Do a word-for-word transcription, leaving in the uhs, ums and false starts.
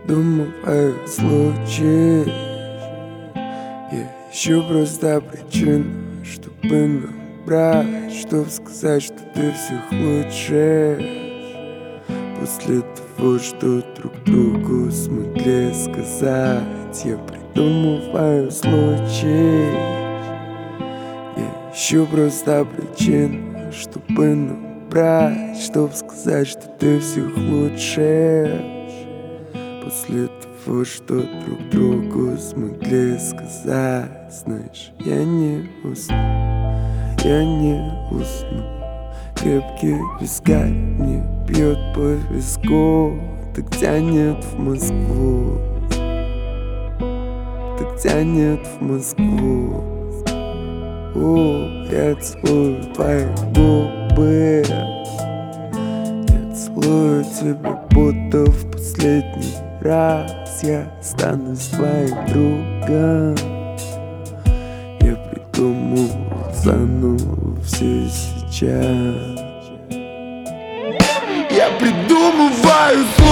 придумываю случай. Я ищу просто причину, чтобы набрать, чтоб сказать, что ты всех лучше. После того, что друг другу смогли сказать, я придумываю случай. Я ищу просто причину, чтобы набрать, чтоб сказать, что ты всех лучше. После того, что друг другу смогли сказать, знаешь, я не усну, я не усну. Крепкий вискарь мне бьет по виску, так тянет в Москву, так тянет в Москву. О, я целую твои губы, я целую тебя, будто в последний раз. Я станусь твоим другом. Я придумал заново все сейчас. Я придумываю